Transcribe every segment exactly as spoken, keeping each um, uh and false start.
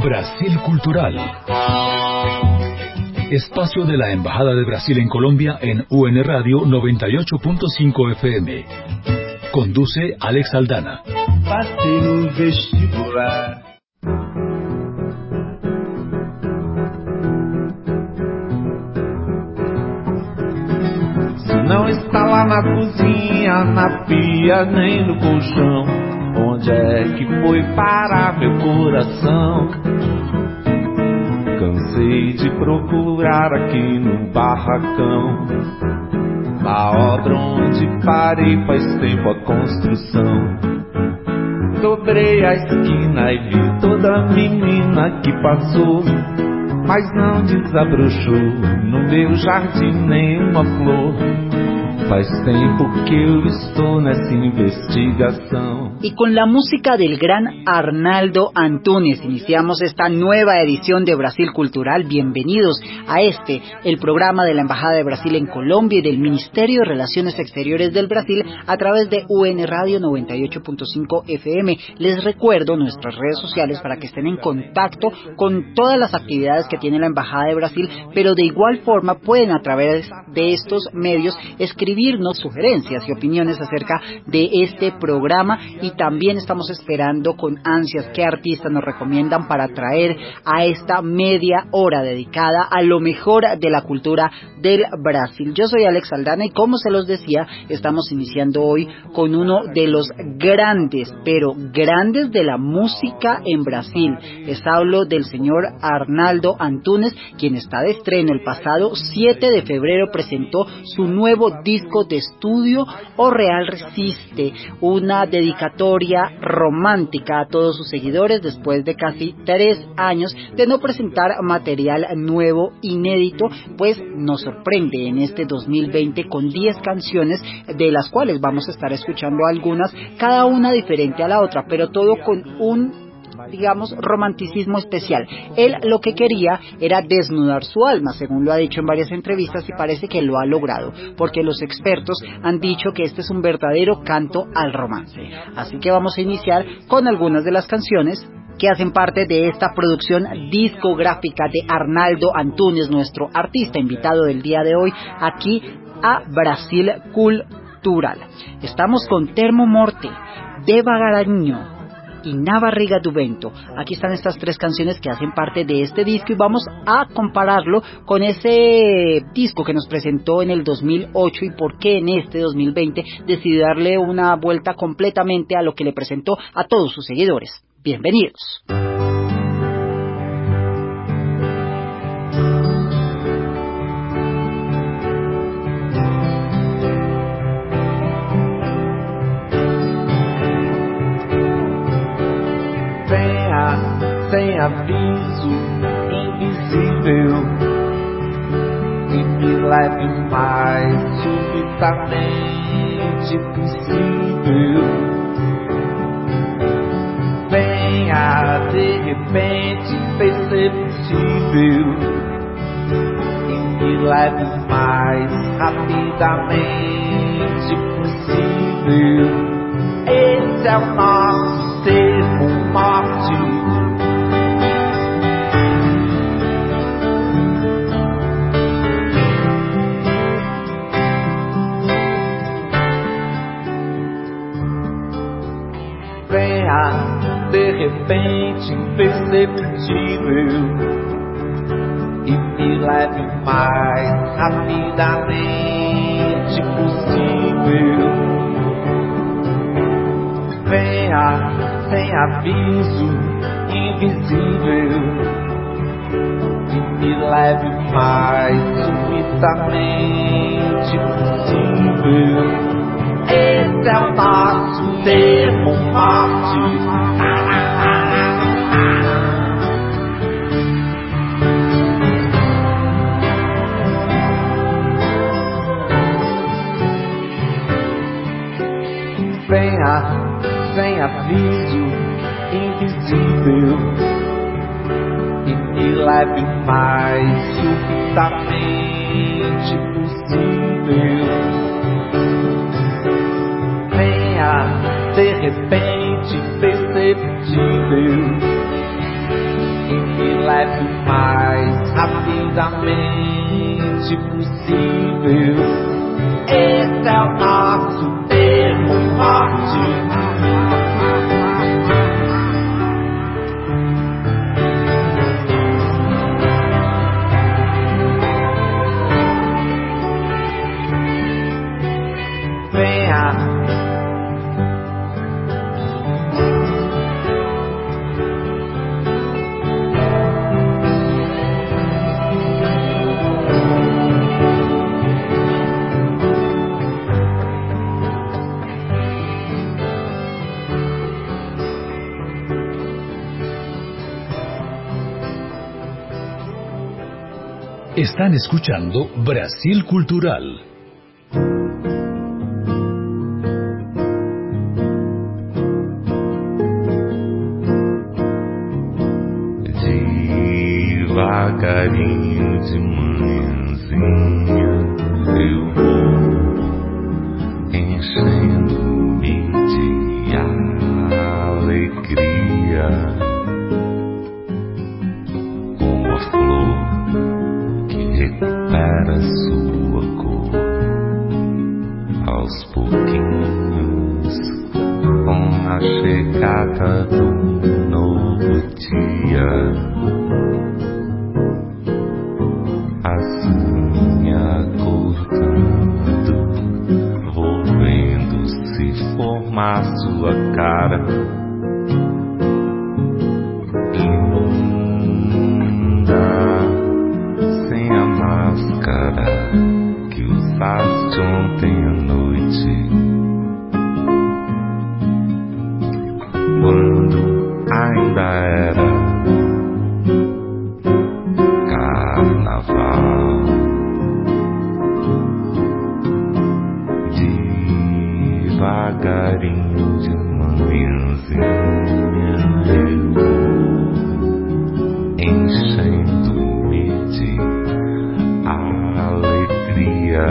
Brasil Cultural. Espacio de la Embajada de Brasil en Colombia en U N Radio noventa y ocho punto cinco F M. Conduce Alex Aldana. Passei no vestibular. Se não está lá na cozinha, na pia, nem no colchão, onde é que foi parar meu coração? Cansei de procurar aqui no barracão, na obra onde parei faz tempo a construção. Dobrei a esquina e vi toda menina que passou, mas não desabrochou no meu jardim nenhuma flor. Faz tempo que eu estou nessa investigação. Y con la música del gran Arnaldo Antunes iniciamos esta nueva edición de Brasil Cultural. Bienvenidos a este, el programa de la Embajada de Brasil en Colombia y del Ministerio de Relaciones Exteriores del Brasil a través de U N Radio noventa y ocho punto cinco F M. Les recuerdo nuestras redes sociales para que estén en contacto con todas las actividades que tiene la Embajada de Brasil, pero de igual forma pueden a través de estos medios escribirnos sugerencias y opiniones acerca de este programa. Y también estamos esperando con ansias qué artistas nos recomiendan para traer a esta media hora dedicada a lo mejor de la cultura del Brasil. Yo soy Alex Aldana y como se los decía, estamos iniciando hoy con uno de los grandes, pero grandes de la música en Brasil. Les hablo del señor Arnaldo Antunes, quien está de estreno. El pasado siete de febrero presentó su nuevo disco de estudio, O Real Resiste, una dedicatoria romántica a todos sus seguidores después de casi tres años de no presentar material nuevo inédito. Pues nos sorprende en este dos mil veinte con diez canciones, de las cuales vamos a estar escuchando algunas, cada una diferente a la otra, pero todo con un, digamos, romanticismo especial. Él lo que quería era desnudar su alma, según lo ha dicho en varias entrevistas, y parece que lo ha logrado, porque los expertos han dicho que este es un verdadero canto al romance. Así que vamos a iniciar con algunas de las canciones que hacen parte de esta producción discográfica de Arnaldo Antunes, nuestro artista invitado del día de hoy aquí a Brasil Cultural. Estamos con Termo Morte, Devagarinho y Na Barriga do Vento. Aquí están estas tres canciones que hacen parte de este disco y vamos a compararlo con ese disco que nos presentó en el dos mil ocho y por qué en este dos mil veinte decidió darle una vuelta completamente a lo que le presentó a todos sus seguidores. Bienvenidos. Sem aviso, invisível, e me leve mais subitamente possível. Venha de repente, perceptível, e me leve mais rapidamente possível. Esse é o nosso termo morte. De repente imperceptível, e me leve mais rapidamente possível. Venha sem aviso, invisível, e me leve mais subitamente possível. Esse é o nosso termo morte. Venha sem aviso, invisível, e me leve mais subitamente possível. De repente perceptível, e quieto o mais rapidamente possível. Esse é o nosso termo forte. Están escuchando Brasil Cultural. Devagarinho de manhãzinha eu vou enchendo-me de alegria, como a flor que recupera sua cor aos pouquinhos, com a chegada do novo dia. Assim acordando, vou vendo se formar sua cara linda, sem a máscara que usaste ontem à noite, quando ainda era carnaval. Devagarinho de manhãzinha eu vou enchendo-me de alegria,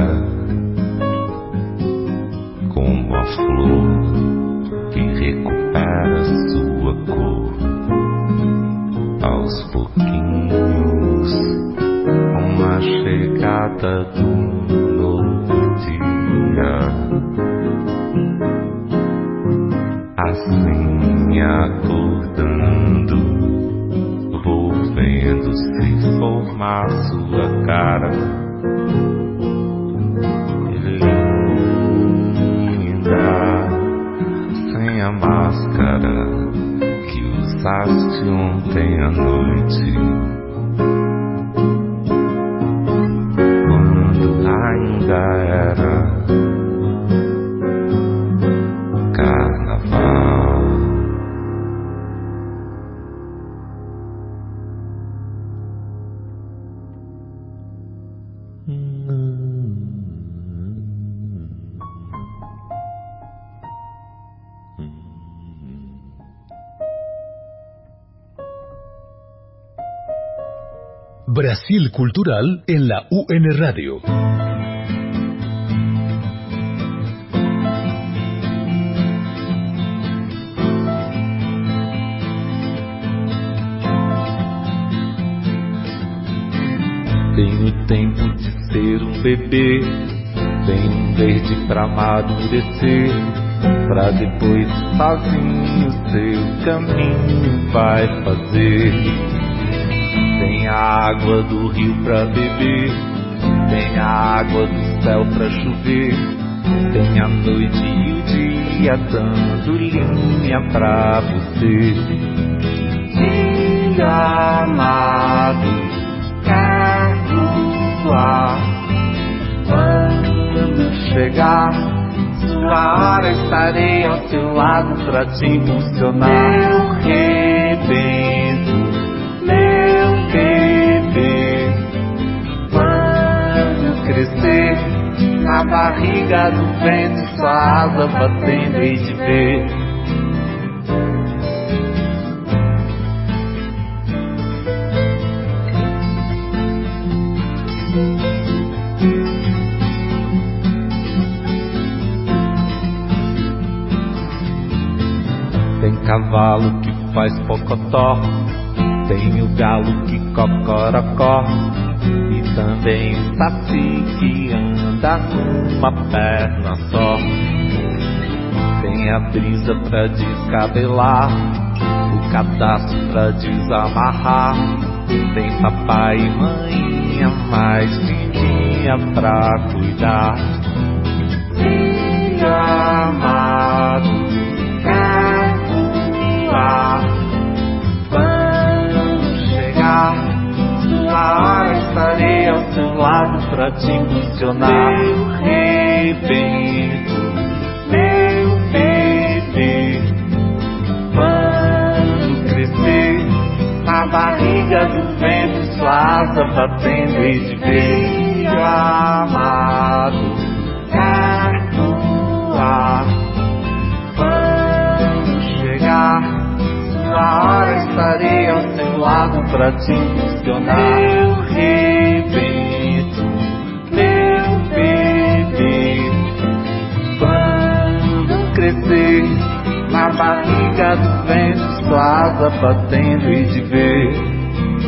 como a flor que recupera sua cor aos pouquinhos, com a chegada do novo dia. Assim acordando, vou vendo se formar sua cara linda, sem a máscara que usaste ontem à noite, quando ainda era carnaval. Brasil Cultural en la U N Radio. Tenho tempo de ser um bebê, tenho um verde pra amadurecer, pra depois sozinho seu caminho vai fazer. Tem a água do rio pra beber, tem a água do céu pra chover, tem a noite e o dia dando linha pra você. Dia amado, quero voar, quando chegar sua hora estarei ao seu lado pra te impulsionar. Meu rebento, meu bebê, quando crescer, na barriga do vento, sua asa batendo hei de ver. Tem cavalo que faz pocotó, Tem o galo que cocorocó e também o saci que anda numa perna só. Tem a brisa pra descabelar, o cadastro pra desamarrar. Tem papai e maninha, mais filhinha pra cuidar. Filho amado, quero voar. Quando chegar sua hora, estarei ao seu lado pra te impulsionar. Meu rebento, meu bebê, quando crescer, na barriga do vento, sua asa batendo e de ver. Amado, quero voar. Quando chegar sua hora, estarei ao seu lado pra te impulsionar. Meu rebento, meu bebê, quando crescer, na barriga do vento, sua asa batendo e de ver.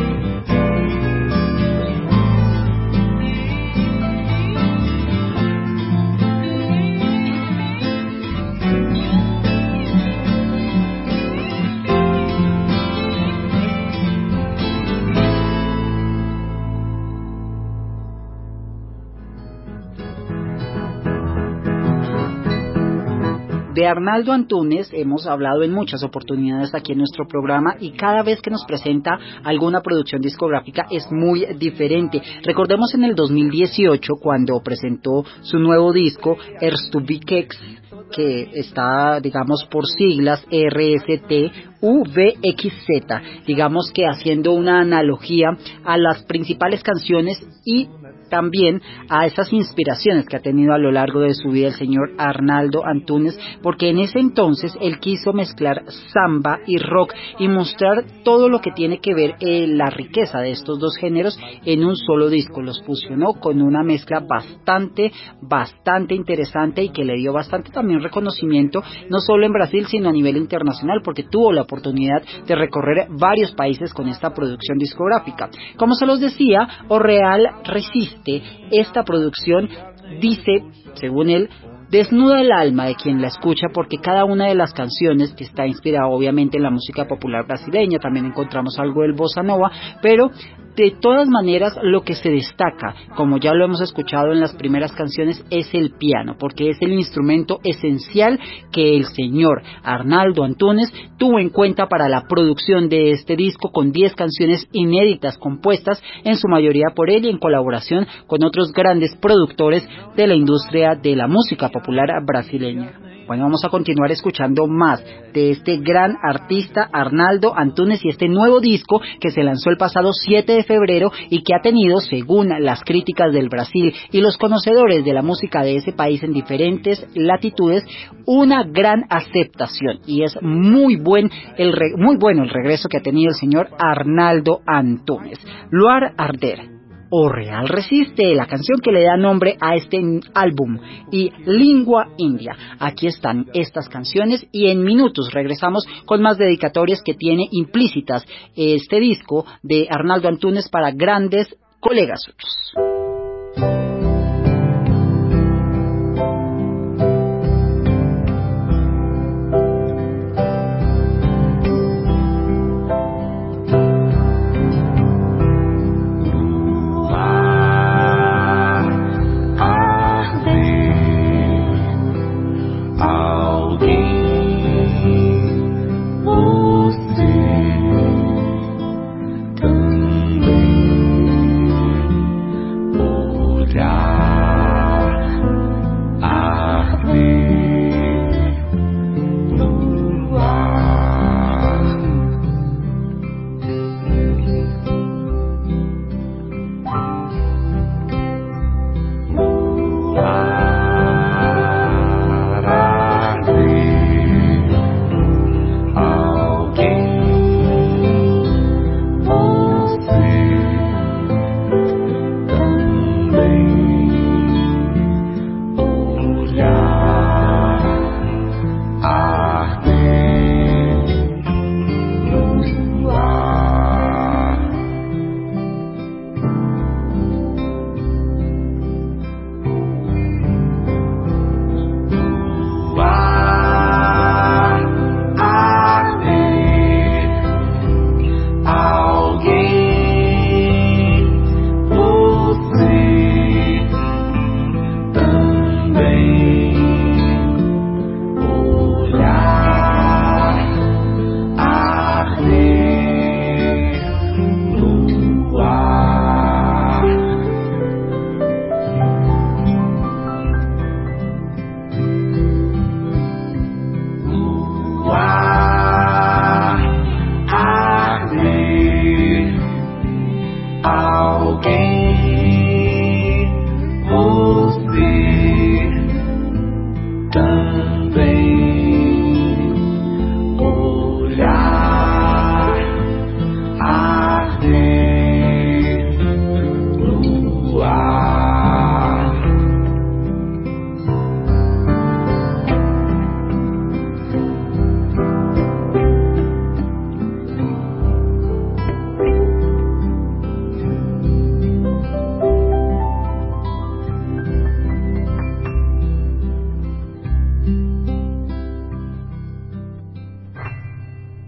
De Arnaldo Antunes hemos hablado en muchas oportunidades aquí en nuestro programa y cada vez que nos presenta alguna producción discográfica es muy diferente. Recordemos en el dos mil dieciocho cuando presentó su nuevo disco Erstubikex, que está, digamos, por siglas R S T U V X Z, digamos que haciendo una analogía a las principales canciones y también a esas inspiraciones que ha tenido a lo largo de su vida el señor Arnaldo Antunes, porque en ese entonces él quiso mezclar samba y rock y mostrar todo lo que tiene que ver eh, la riqueza de estos dos géneros en un solo disco. Los fusionó con una mezcla bastante, bastante interesante y que le dio bastante también reconocimiento, no solo en Brasil, sino a nivel internacional, porque tuvo la oportunidad de recorrer varios países con esta producción discográfica. Como se los decía, O'Real resiste. Esta producción, dice, según él, desnuda el alma de quien la escucha porque cada una de las canciones, que está inspirada obviamente en la música popular brasileña, también encontramos algo del bossa nova, pero de todas maneras lo que se destaca, como ya lo hemos escuchado en las primeras canciones, es el piano, porque es el instrumento esencial que el señor Arnaldo Antunes tuvo en cuenta para la producción de este disco, con diez canciones inéditas compuestas en su mayoría por él y en colaboración con otros grandes productores de la industria de la música popular brasileña. Bueno, vamos a continuar escuchando más de este gran artista Arnaldo Antunes y este nuevo disco que se lanzó el pasado siete de febrero y que ha tenido, según las críticas del Brasil y los conocedores de la música de ese país en diferentes latitudes, una gran aceptación, y es muy buen el re, muy bueno el regreso que ha tenido el señor Arnaldo Antunes. Luar Arder, O'Real resiste, la canción que le da nombre a este álbum, y Língua India. Aquí están estas canciones y en minutos regresamos con más dedicatorias que tiene implícitas este disco de Arnaldo Antunes para grandes colegas suyos. Olhar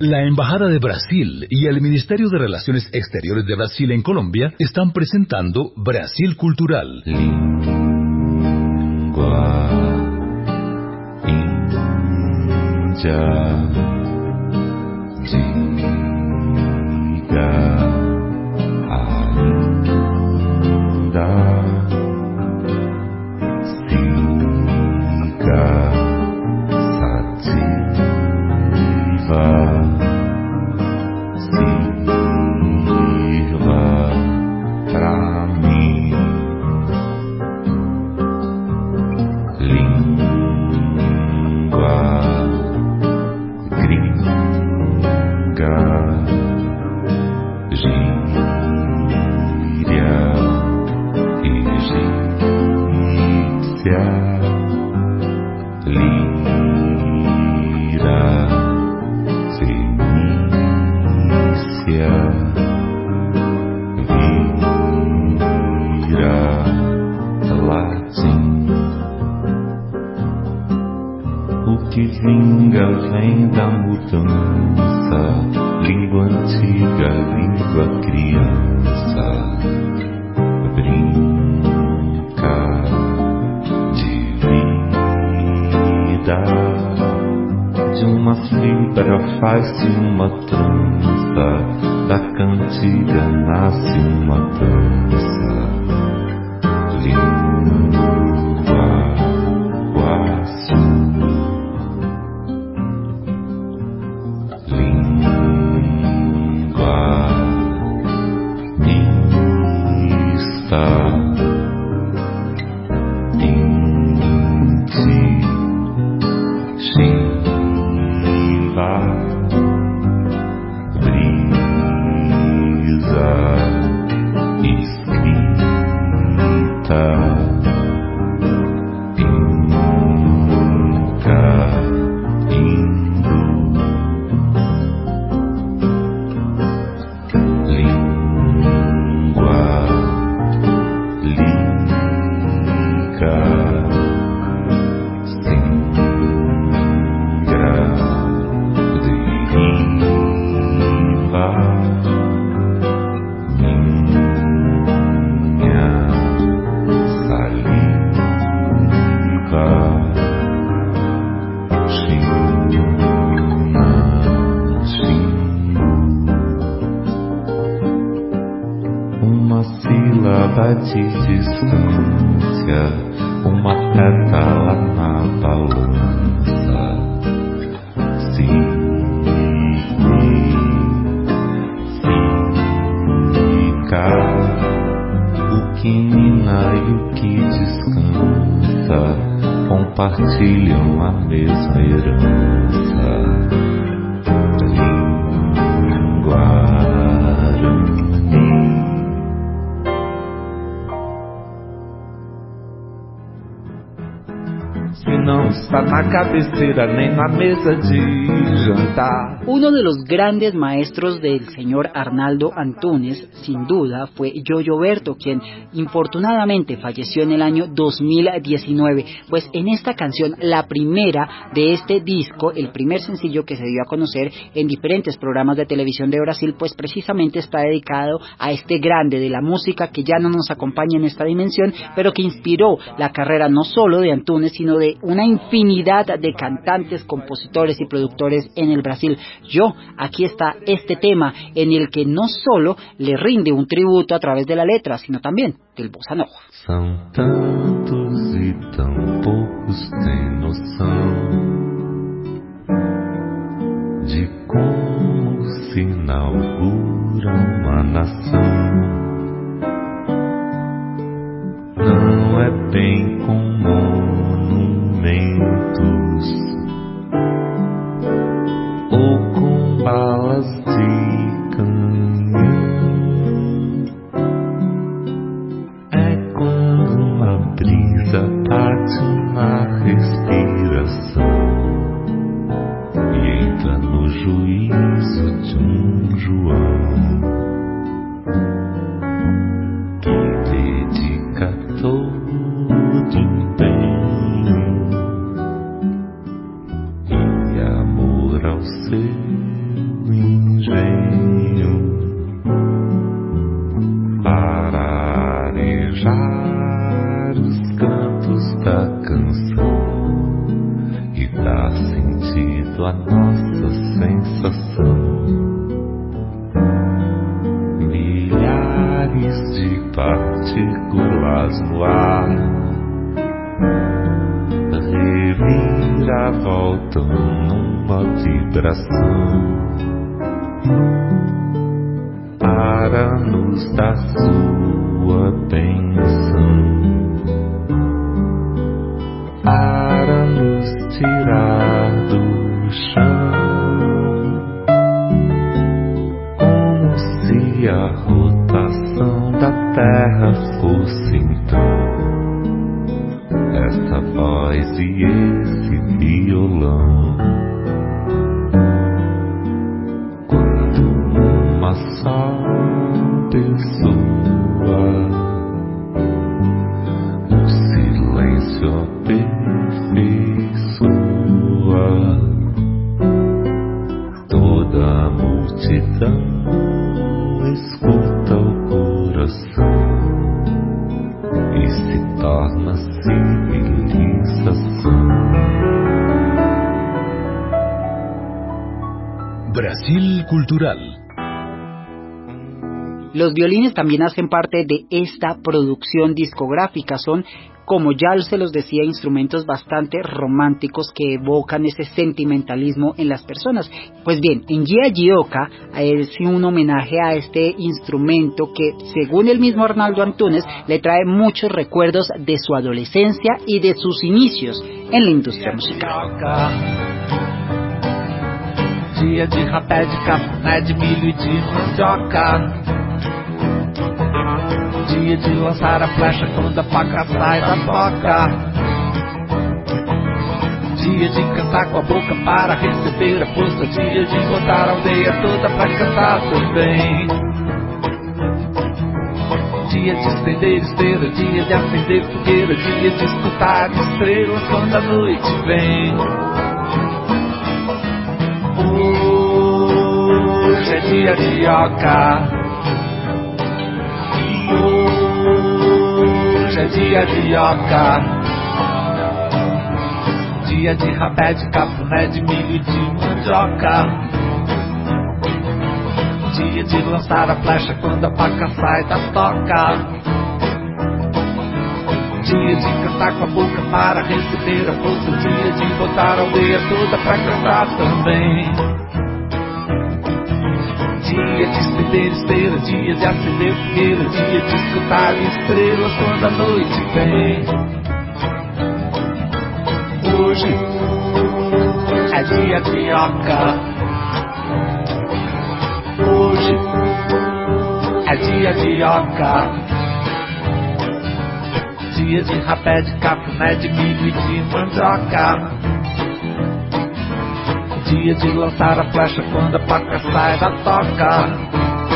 La Embajada de Brasil y el Ministerio de Relaciones Exteriores de Brasil en Colombia están presentando Brasil Cultural. Língua Índia, diga ainda, siga sativa, sirva pra mim. Língua gringa, gíria egípcia, lira fenícia, vira latim. O que vinga vem da mudança, língua antiga, língua criança, brinca de vida, de uma fibra faz-se uma trança, da cantiga nasce uma dança. Língua guaçu, de distância, uma pétala na balança. Significa o que mina e o que descansa, compartilham a mesma herança. Não está na cabeceira nem na mesa de jantar. Uno de los grandes maestros del señor Arnaldo Antunes, sin duda, fue Yoyo Berto, quien infortunadamente falleció en el año dos mil diecinueve. Pues en esta canción, la primera de este disco, el primer sencillo que se dio a conocer en diferentes programas de televisión de Brasil, pues precisamente está dedicado a este grande de la música que ya no nos acompaña en esta dimensión, pero que inspiró la carrera no solo de Antunes, sino de una infinidad de cantantes, compositores y productores en el Brasil. Yo, aquí está este tema en el que no solo le rinde un tributo a través de la letra, sino también del bossa nova. São tantos e tão poucos têm noção de como se inaugura uma nação. Não é bem com monumentos ou com balas de canhão. É quando uma brisa bate na respiração e entra no juízo de um João que dedica todo empenho e amor ao seu partículas no ar, reviravoltam numa vibração para nos dar sua bênção, para nos tirar do chão, como se a rotação da Terra fosse então essa voz e esse violão. Quando uma só pessoa o silêncio aperfeiçoa, toda a multidão escuta o coração e se torna civilização. Brasil Cultural. Los violines también hacen parte de esta producción discográfica. Son, como ya se los decía, instrumentos bastante románticos que evocan ese sentimentalismo en las personas. Pues bien, en Gia Gioca es un homenaje a este instrumento que, según el mismo Arnaldo Antunes, le trae muchos recuerdos de su adolescencia y de sus inicios en la industria musical. Dia de rapé, de cafuné, de milho e de mandioca. Dia de lançar a flecha quando a faca sai da toca. Dia de cantar com a boca para receber a força. Dia de botar a aldeia toda pra cantar também. Dia de estender esteira, dia de acender fogueira. Dia de escutar estrelas quando a noite vem. Hoje é dia de oca. Hoje é dia de oca. Dia de rapé, de cafuné, de milho e de mandioca. Dia de lançar a flecha quando a faca sai da toca. Dia de cantar com a boca para receber a força. Dia de botar a aldeia toda pra cantar também. Dia de estender esteira, dia de acender fogueira. Dia de escutar estrelas quando a noite vem. Hoje é dia de oca. Hoje é dia de oca. Dia de rapé, de cafuné, de milho e de mandioca. Dia de lançar a flecha quando a faca sai da toca.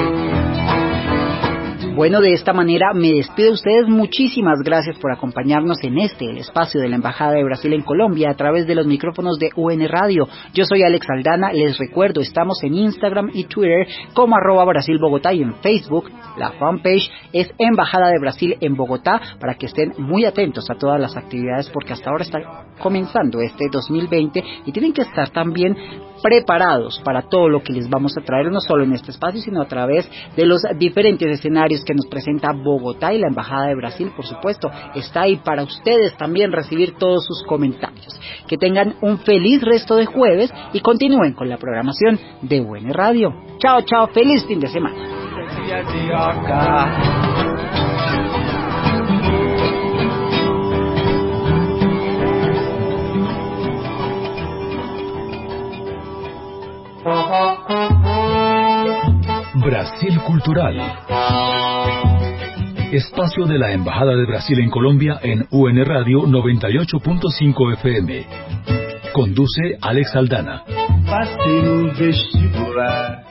Bueno, de esta manera me despido de ustedes. Muchísimas gracias por acompañarnos en este, el espacio de la Embajada de Brasil en Colombia, a través de los micrófonos de U N Radio. Yo soy Alex Aldana, les recuerdo, estamos en Instagram y Twitter como arroba Brasil Bogotá, y en Facebook la fanpage es Embajada de Brasil en Bogotá, para que estén muy atentos a todas las actividades, porque hasta ahora está comenzando este dos mil veinte y tienen que estar también preparados para todo lo que les vamos a traer, no solo en este espacio, sino a través de los diferentes escenarios que nos presenta Bogotá, y la Embajada de Brasil, por supuesto, está ahí para ustedes también recibir todos sus comentarios. Que tengan un feliz resto de jueves y continúen con la programación de U N Radio. Chao, chao, feliz fin de semana. Brasil Cultural. Espacio de la Embajada de Brasil en Colombia en U N Radio noventa y ocho punto cinco F M. Conduce Alex Aldana. Passei no vestibular.